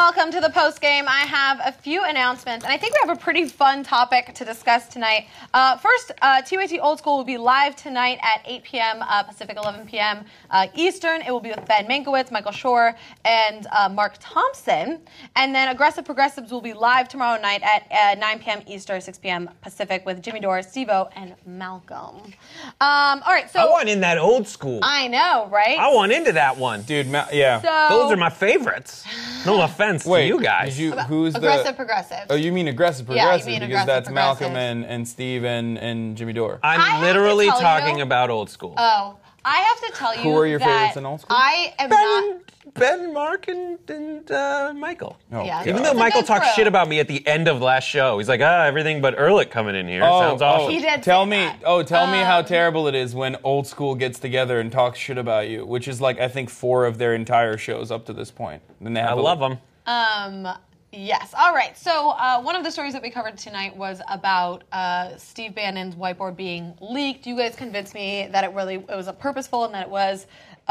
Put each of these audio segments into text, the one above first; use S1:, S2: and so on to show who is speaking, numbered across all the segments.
S1: welcome to the post game. I have a few announcements, and I think we have a pretty fun topic to discuss tonight. First, TYT Old School will be live tonight at 8 p.m. Pacific, 11 p.m. Eastern. It will be with Ben Mankiewicz, Michael Shore, and Mark Thompson. And then Aggressive Progressives will be live tomorrow night at 9 p.m. Eastern, 6 p.m. Pacific with Jimmy Dore, Steve-O, and Malcolm. All right, so
S2: I want in that Old School.
S1: I know, right?
S2: I want into that one.
S3: Dude, yeah.
S1: So,
S2: those are my favorites. No offense to you guys.
S3: Who's
S1: Aggressive Progressives.
S3: Oh, you mean Aggressive
S1: Yeah,
S3: Progressives?
S1: you mean
S3: because
S1: Aggressive
S3: that's Malcolm
S1: Progressives.
S3: and Steve and Jimmy Dore.
S1: I
S2: I'm
S1: have to
S2: literally
S1: tell
S2: talking
S1: you-
S2: about Old School.
S1: Oh, I have to tell you
S3: Who are your
S1: that
S3: favorites in Old School?
S1: I am not...
S2: Ben, Mark, and Michael.
S3: Oh,
S1: Yeah.
S3: God.
S2: Even though
S1: It's a
S2: Michael
S1: good
S2: talked
S1: crew.
S2: shit about me at the end of last show. He's like, everything but Ehrlich coming in here. Sounds awesome.
S1: He did
S3: Tell
S1: say
S3: me,
S1: that.
S3: tell me how terrible it is when Old School gets together and talks shit about you, which is like I think 4 of their entire shows up to this point. Then they
S2: I
S3: have
S2: love them.
S1: Yes. All right. So one of the stories that we covered tonight was about Steve Bannon's whiteboard being leaked. You guys convinced me that it was purposeful and that it was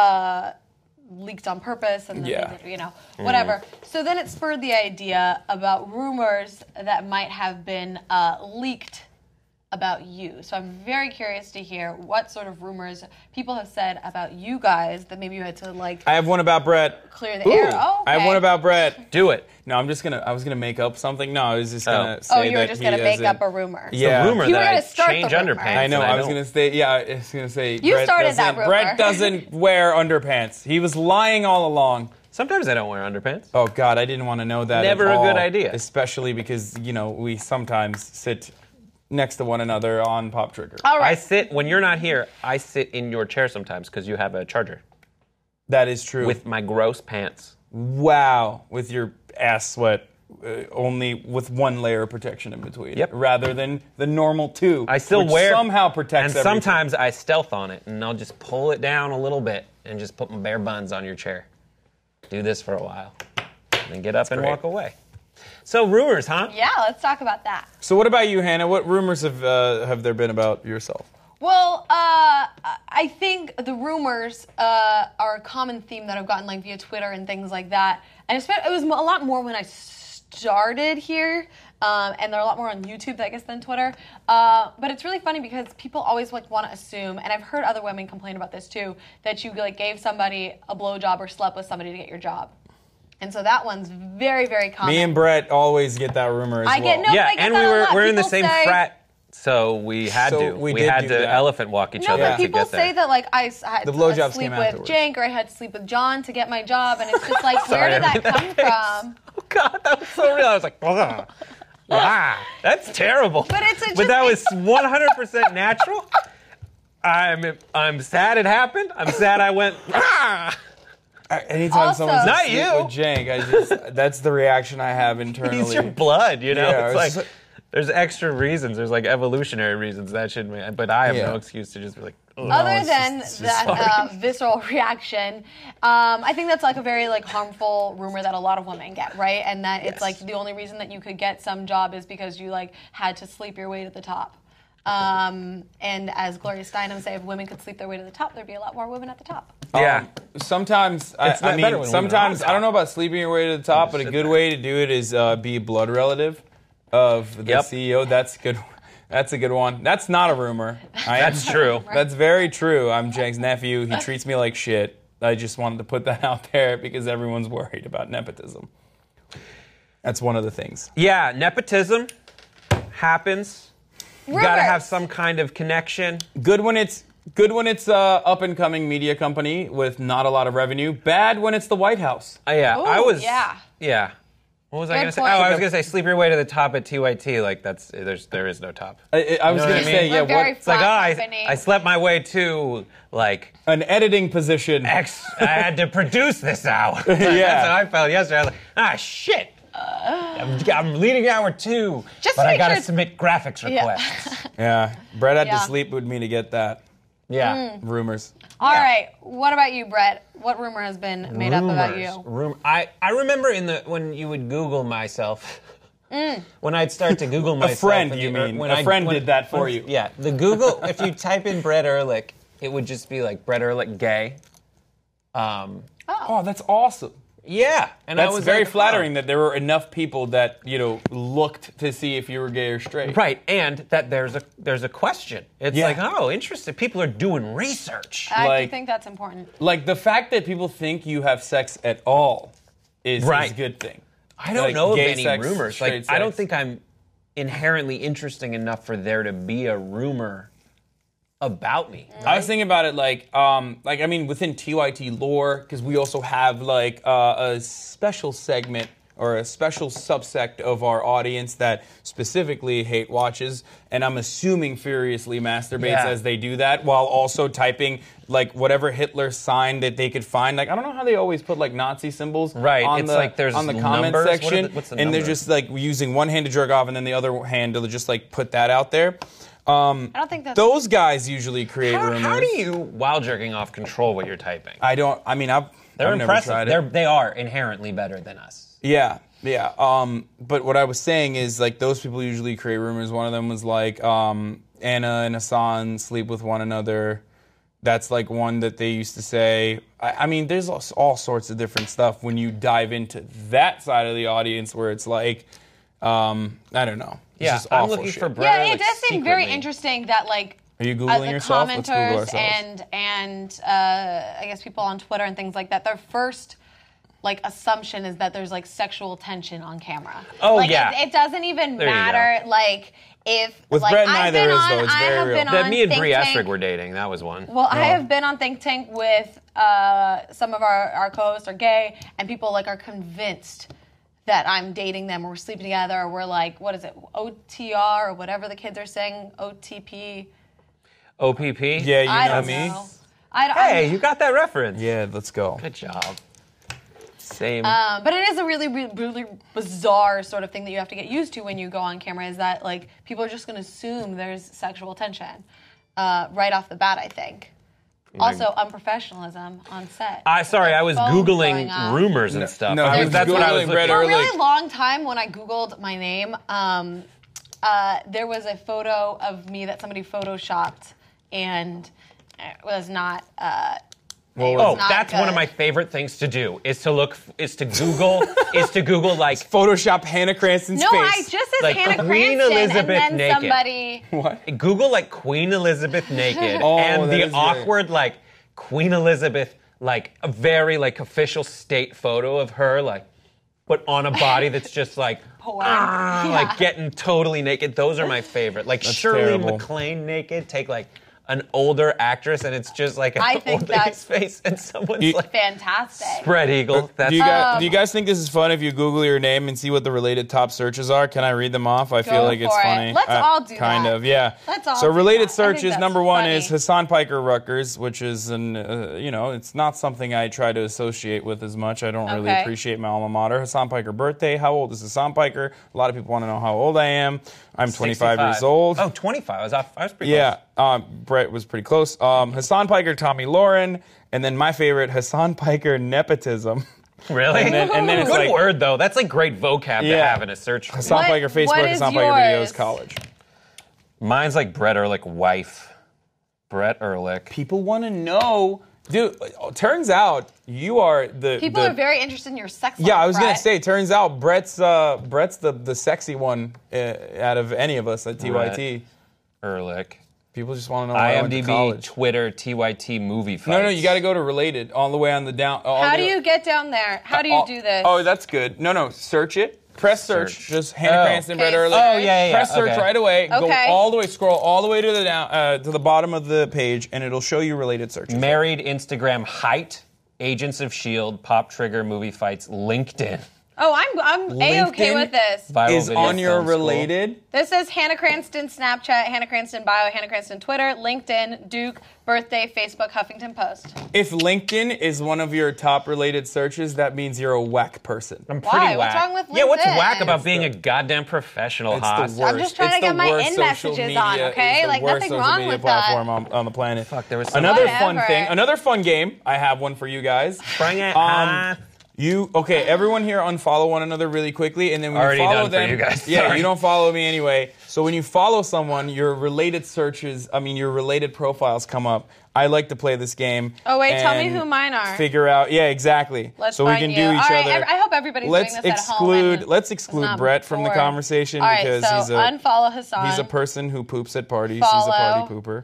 S1: leaked on purpose and that they did, whatever. So then it spurred the idea about rumors that might have been leaked about you. So I'm very curious to hear what sort of rumors people have said about you guys that maybe you had to
S3: I have one about Brett.
S1: clear the air. Oh, okay.
S3: I have one about Brett.
S2: Do it.
S3: No, I was gonna make up something. No, I was just gonna say that
S1: you were just going to make up a rumor.
S3: Yeah.
S2: Rumor
S1: You were
S2: that
S1: gonna
S2: I
S1: start the
S2: change
S1: rumor.
S2: underpants.
S3: I know.
S2: and
S3: I was
S2: don't.
S3: gonna say. Yeah, I was gonna say.
S1: You
S3: Brett
S1: started that
S3: doesn't-
S1: rumor.
S3: Brett doesn't wear underpants. He was lying all along.
S2: Sometimes I don't wear underpants.
S3: Oh God, I didn't want to know that.
S2: Never
S3: at
S2: a good
S3: all,
S2: idea.
S3: Especially because we sometimes sit next to one another on Pop Trigger.
S1: All right.
S2: When you're not here, I sit in your chair sometimes because you have a charger
S3: That is true.
S2: with my gross pants.
S3: Wow, with your ass sweat. Only with one layer of protection in between,
S2: Yep.
S3: rather than the normal 2.
S2: I still
S3: which
S2: wear
S3: somehow protects.
S2: and
S3: everything.
S2: sometimes I stealth on it, and I'll just pull it down a little bit and just put my bare buns on your chair. Do this for a while, and then get up and
S3: great.
S2: walk away. So rumors, huh?
S1: Yeah, let's talk about that.
S3: So what about you, Hannah? What rumors have there been about yourself?
S1: Well, I think the rumors are a common theme that I've gotten via Twitter and things like that. And it was a lot more when I started here, and they're a lot more on YouTube, I guess, than Twitter. But it's really funny because people always want to assume, and I've heard other women complain about this too, that you gave somebody a blowjob or slept with somebody to get your job. And so that one's very, very common.
S3: Me and Brett always get that rumor as well.
S1: I get no.
S2: Yeah,
S1: I get
S2: and
S1: that a lot.
S2: we're in the
S1: People
S2: same
S1: say-
S2: frat, so we had
S3: So
S2: to.
S3: we
S2: We
S3: did
S2: had
S3: do
S2: to
S3: that.
S2: elephant walk each
S1: No,
S2: other
S1: but
S2: to
S1: people
S2: get there.
S1: say that I had
S3: The
S1: to
S3: blowjobs
S1: sleep
S3: came
S1: with
S3: afterwards.
S1: Jank or I had to sleep with John to get my job, and it's just where
S2: Sorry,
S1: did
S2: I
S1: that
S2: made
S1: come from?
S2: Oh God, that was so real. I was like, wow, that's terrible.
S1: But it's
S2: but that was
S1: just-
S2: 100% natural. I'm sad it happened. I'm sad I went.
S3: Anytime
S1: Also-
S3: someone says
S2: Not
S3: sleep
S2: you.
S3: with Jank, that's the reaction I have internally.
S2: He's your blood, you know.
S3: Yeah,
S2: it's
S3: it's
S2: like there's extra reasons. There's evolutionary reasons that shouldn't be. But I have no excuse to just be like. Oh,
S1: Other
S3: it's
S1: than
S3: just
S1: that visceral reaction, I think that's a very harmful rumor that a lot of women get, right? And that it's the only reason that you could get some job is because you had to sleep your way to the top. And as Gloria Steinem say, if women could sleep their way to the top, there'd be a lot more women at the top.
S2: Yeah.
S3: Sometimes,
S2: It's not better when
S3: sometimes
S2: women are on
S3: I don't know about sleeping your way to the top, but a
S2: sit
S3: good
S2: there.
S3: way to do it is be a blood relative of the
S2: Yep.
S3: CEO. That's good. That's a good one. That's not a rumor.
S2: That's true.
S3: That's very true. I'm Jank's nephew. He treats me like shit. I just wanted to put that out there because everyone's worried about nepotism. That's one of the things.
S2: Yeah, nepotism happens. You got to
S1: Rumors.
S2: have some kind of connection.
S3: Good when it's a up and coming media company with not a lot of revenue. Bad when it's the White House.
S2: Yeah,
S1: Ooh,
S2: I was.
S1: yeah.
S2: Yeah. What was I
S1: Good
S2: going to say?
S1: point.
S2: Oh, I was going to say sleep your way to the top at TYT. There is no top.
S3: I was
S2: know
S3: going
S2: what
S3: to
S2: I mean?
S3: say,
S1: We're very
S2: It's like,
S1: flat
S2: oh,
S1: company.
S2: I slept my way to
S3: an editing position.
S2: I had to produce this hour. That's how I felt yesterday. I was like, shit. I'm leading hour 2,
S1: Just
S2: but
S1: to
S2: I
S1: make
S2: got to
S1: sure-
S2: submit graphics requests.
S3: Yeah, Brett had
S1: Yeah.
S3: to sleep with me to get that.
S2: Yeah.
S3: Rumors.
S1: All right. What about you, Brett? What rumor has been made up about you?
S2: I remember when you would Google myself. When I'd start to Google myself.
S3: friend,
S2: in
S3: you
S2: the-
S3: mean.
S2: when
S3: A
S2: I-
S3: friend
S2: when-
S3: did that for
S2: when-
S3: you.
S2: Yeah. The Google, if you type in Brett Ehrlich, it would just be Brett Ehrlich gay.
S3: Oh, that's awesome.
S2: Yeah, and I
S3: That's
S2: was
S3: very
S2: like,
S3: flattering that there were enough people that looked to see if you were gay or straight.
S2: Right, and that there's a question. It's
S3: Yeah.
S2: like, oh, interesting. People are doing research.
S1: I do
S3: Like-
S1: think that's important.
S3: Like the fact that people think you have sex at all is
S2: Right.
S3: a good thing.
S2: I don't
S3: Like,
S2: know of
S3: gay
S2: any
S3: sex,
S2: rumors.
S3: straight
S2: I don't
S3: sex.
S2: think I'm inherently interesting enough for there to be a rumor about me.
S3: I was thinking about it within TYT lore, because we also have a special segment or a special subsect of our audience that specifically hate watches, and I'm assuming furiously masturbates
S2: Yeah.
S3: as they do that, while also typing whatever Hitler sign that they could find. I don't know how they always put Nazi symbols
S2: Right,
S3: on
S2: it's
S3: the
S2: like there's
S3: on the comment
S2: numbers. What are
S3: section,
S2: what's the
S3: and they're
S2: number?
S3: just using one hand to jerk off and then the other hand to just put that out there.
S1: I don't think that's
S3: Those guys usually create rumors.
S2: How do you, while jerking off, control what you're typing?
S3: I don't. I mean, I've
S2: They're
S3: never
S2: impressive.
S3: tried it.
S2: They are inherently better than us.
S3: Yeah. But what I was saying is those people usually create rumors. One of them was Anna and Hassan sleep with one another. That's one that they used to say. I mean, there's all sorts of different stuff when you dive into that side of the audience where it's I don't know. It's
S2: Yeah,
S3: just
S2: I'm
S3: awful
S2: looking
S3: shit.
S2: for Brett.
S1: Yeah, it does seem very interesting that
S3: Are you Googling
S1: the
S3: yourself? Let's Google
S1: commenters
S3: ourselves.
S1: and I guess people on Twitter and things like that, their first assumption is that there's sexual tension on camera.
S2: Oh, yeah.
S1: It doesn't even
S2: There you
S1: matter if
S3: With Brett and I, there is, though. It's very real.
S2: That me and
S1: Think
S2: Brie
S1: Tank.
S2: Estrig were dating. That was one.
S1: Well, I have been on Think Tank with some of our co-hosts are gay, and people are convinced that I'm dating them, or we're sleeping together, or we're what is it, OTR, or whatever the kids are saying, OTP.
S2: OPP?
S3: Yeah,
S1: I
S3: you know
S1: don't
S3: me.
S1: know.
S2: Hey, you got that reference.
S3: Yeah, let's go.
S2: Good job. Same.
S1: But it is a really, really, really bizarre sort of thing that you have to get used to when you go on camera, is that people are just going to assume there's sexual tension right off the bat, I think. Also, unprofessionalism on set.
S2: I was
S1: Phones
S2: Googling
S1: going off.
S2: rumors and stuff.
S3: no, he was
S2: That's what I was
S3: Googling Brett
S2: looking
S1: For a
S3: Ehrlich.
S1: really long time, when I Googled my name, there was a photo of me that somebody photoshopped, and it was not.
S2: Oh,
S1: not
S2: that's one of
S1: good.
S2: my favorite things to do. Is to Google
S3: Photoshop Hannah Cranston's
S1: No,
S3: face.
S1: I just said
S2: Like
S1: Hannah
S2: Queen
S1: Cranston,
S2: Elizabeth
S1: and then
S2: naked.
S1: somebody.
S3: What?
S2: Google Queen Elizabeth naked
S3: Oh,
S2: and
S3: that
S2: the
S3: is great.
S2: awkward Queen Elizabeth a very official state photo of her but on a body that's just
S1: Porn. Yeah.
S2: getting totally naked. Those are my favorite. Shirley
S3: terrible.
S2: MacLaine naked. Take an older actress and it's just an
S1: I think
S2: old
S1: that's
S2: lady's face and someone's
S1: Fantastic.
S2: spread eagle. That's
S3: Do you guys think this is fun if you Google your name and see what the related top searches are? Can I read them off? I feel like it's
S1: for it.
S3: funny.
S1: Let's all do
S3: kind
S1: that.
S3: of, yeah.
S1: Let's all
S3: So
S1: do
S3: related
S1: that. I think
S3: searches,
S1: that's
S3: number one
S1: funny.
S3: is Hassan Piker Rutgers, which is it's not something I try to associate with as much. I don't really
S1: Okay.
S3: appreciate my alma mater. Hassan Piker birthday. How old is Hassan Piker? A lot of people want to know how old I am. I'm 25 years old.
S2: Oh, 25. I was pretty
S3: Yeah,
S2: close.
S3: Brett was pretty close. Hassan Piker, Tommy Lauren, and then my favorite, Hassan Piker nepotism.
S2: Really?
S3: And then it's
S2: Good word, though. That's great vocab to
S3: Yeah.
S2: have in a search.
S3: Hassan
S1: What-
S3: Piker Facebook,
S1: what is
S3: Hassan Piker
S1: yours?
S3: Videos College.
S2: Mine's Brett Ehrlich wife. Brett Ehrlich.
S3: People want to know, dude. Turns out you are
S1: People are very interested in your sex life.
S3: Yeah, I was gonna
S1: Brett.
S3: say. Turns out Brett's the sexy one out of any of us at TYT.
S2: Ehrlich.
S3: People just want to know where I went to
S2: IMDb,
S3: college.
S2: Twitter, TYT movie fights.
S3: No, you got to go to related all the way on the down.
S1: How do you get down there? How do you do this?
S3: Oh, that's good. No, search it. Press search.
S2: Search.
S3: Just Hannah
S2: Oh.
S3: Cranston, Brett
S1: Okay,
S3: Ehrlich.
S1: search.
S2: Oh, yeah.
S3: Press search
S2: okay.
S3: right away. Go
S1: Okay.
S3: all the way. Scroll all the way to the down to the bottom of the page, and it'll show you related searches.
S2: Married, Instagram, Height, Agents of S.H.I.E.L.D., Pop Trigger, movie fights, LinkedIn.
S1: Oh, I'm A-okay
S3: LinkedIn
S1: with this.
S2: Viral
S3: is
S2: video
S3: on your
S2: film school.
S3: related.
S1: This is Hannah Cranston Snapchat, Hannah Cranston bio, Hannah Cranston Twitter, LinkedIn, Duke, birthday, Facebook, Huffington Post.
S3: If LinkedIn is one of your top related searches, that means you're a whack person.
S2: I'm pretty
S1: Why?
S2: whack.
S1: What's wrong with
S2: Yeah, what's
S1: LinkedIn?
S2: whack about being a goddamn professional,
S3: It's
S2: Haas?
S3: the worst.
S1: I'm just trying
S3: It's
S1: to get
S3: the
S1: my
S3: worst
S1: in
S3: social
S1: messages
S3: media-
S1: on, okay?
S3: it's the
S1: Like,
S3: worst
S1: nothing
S3: social
S1: wrong
S3: media
S1: with that.
S3: platform on the planet.
S2: Fuck, there was some-
S3: another
S1: Whatever.
S3: fun thing. Another fun game. I have one for you guys.
S2: Bring it,
S3: Um, Everyone here unfollow one another really quickly, and then when
S2: Already
S3: you follow
S2: done for
S3: them,
S2: you guys.
S3: yeah,
S2: Sorry.
S3: you don't follow me anyway. So when you follow someone, your related profiles come up. I like to play this game.
S1: Oh wait, tell me
S3: and
S1: who mine are.
S3: Figure out, yeah, exactly.
S1: Let's
S3: so we
S1: find
S3: can
S1: you.
S3: do each
S1: All right,
S3: other.
S1: I hope everybody's
S3: let's
S1: doing this at home. and
S3: let's
S1: is
S3: exclude
S1: not
S3: Brett from the
S1: bored.
S3: conversation
S1: All right,
S3: because
S1: so unfollow Hassan.
S3: he's a person who poops at parties.
S1: Follow.
S3: He's a party pooper.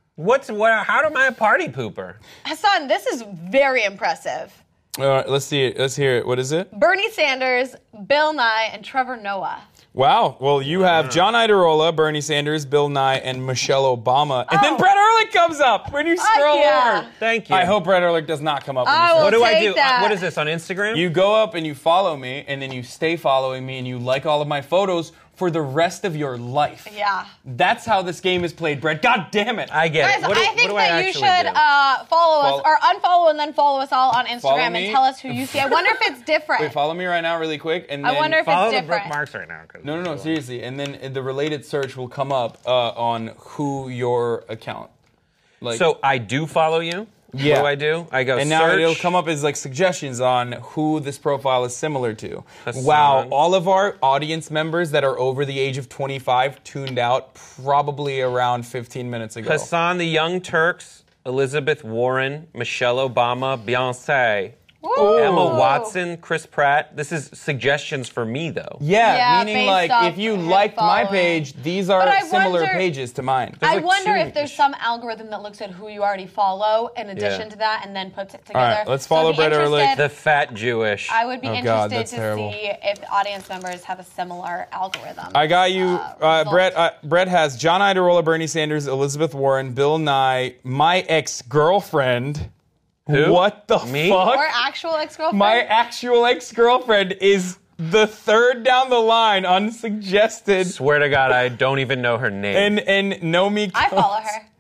S2: How am I a party pooper?
S1: Hassan, this is very impressive.
S3: Let's see it. Let's hear it. What is it?
S1: Bernie Sanders, Bill Nye, and Trevor Noah.
S3: Wow. Well, you have John Iadarola, Bernie Sanders, Bill Nye, and Michelle Obama. And then Brett Ehrlich comes up when you scroll over.
S2: Thank you.
S3: I hope Brett Ehrlich does not come up. When you
S1: I
S3: scroll.
S1: will
S2: What do I
S1: take
S2: do?
S1: that.
S2: What is this, on Instagram?
S3: You go up and you follow me, and then you stay following me, and you like all of my photos for the rest of your life.
S1: Yeah.
S3: That's how this game is played, Brett. God damn it.
S2: I get
S1: Guys,
S2: it. What
S1: I think
S2: do
S1: that
S2: I
S1: you
S2: actually
S1: should
S2: do?
S1: follow us, or unfollow and then follow us all on
S3: Follow
S1: Instagram
S3: me.
S1: and tell us who you see. I wonder if it's different.
S3: Wait, follow me right now really quick. And then
S1: I wonder if
S2: Follow
S1: it's
S2: the
S1: different.
S2: bookmarks right now.
S3: No, seriously. And then the related search will come up on who your account. Like,
S2: So I do follow you?
S3: Yeah.
S2: What do I do? I go
S3: and now
S2: search.
S3: it'll come up as like suggestions on who this profile is similar to.
S2: Hassan.
S3: Wow, all of our audience members that are over the age of 25 tuned out probably around 15 minutes ago.
S2: Hassan, the Young Turks, Elizabeth Warren, Michelle Obama, Beyonce,
S1: Woo!
S2: Emma Watson, Chris Pratt. This is suggestions for me, though.
S3: Yeah, meaning
S1: based
S3: like
S1: off
S3: if you
S1: him
S3: liked my
S1: following.
S3: page, these
S1: But
S3: are
S1: I
S3: similar
S1: wonder-
S3: pages to mine.
S1: I
S2: like
S1: wonder
S2: two
S1: if there's
S2: each.
S1: some algorithm that looks at who you already follow in addition to that and then puts it together.
S3: All right, let's follow
S1: I'd be
S3: Brett Ehrlich.
S1: interested-
S2: The fat Jewish.
S1: I would be
S3: Oh,
S1: interested
S3: God, that's
S1: to
S3: terrible.
S1: see if the audience members have a similar algorithm.
S3: I got you,
S1: result.
S3: Brett. Brett has John Iadarola, Bernie Sanders, Elizabeth Warren, Bill Nye, my ex-girlfriend.
S2: Who?
S3: What the
S2: Me?
S3: fuck?
S1: Or actual ex-girlfriend.
S3: My actual ex-girlfriend is the third down the line, unsuggested,
S2: Swear to God, I don't even know her name.
S3: and Nomi.
S1: I follow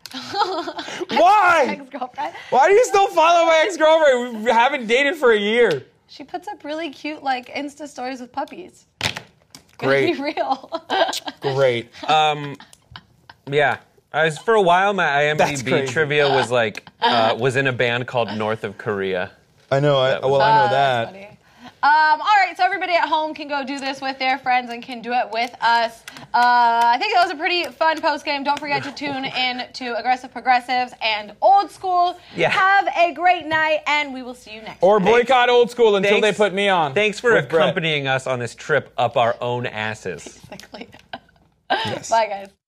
S1: her.
S3: Why?
S1: Ex-girlfriend.
S3: Why do you still follow my ex-girlfriend? We haven't dated for a year.
S1: She puts up really cute like Insta stories with puppies.
S3: Great,
S1: Be real.
S3: great.
S2: Yeah. For a while, my
S3: That's
S2: IMDb
S3: crazy.
S2: trivia was like, was in a band called North of Korea.
S3: I know. I know
S1: That's
S3: that.
S1: funny. All right, so everybody at home can go do this with their friends and can do it with us. I think that was a pretty fun post game. Don't forget to tune in to Aggressive Progressives and Old School.
S2: Yeah.
S1: Have a great night, and we will see you next
S3: Or
S1: time.
S3: boycott Old School until
S2: Thanks-
S3: they put me on.
S2: Thanks for
S3: with Brett.
S2: accompanying us on this trip up our own asses.
S1: Basically.
S3: Yes.
S1: Bye, guys.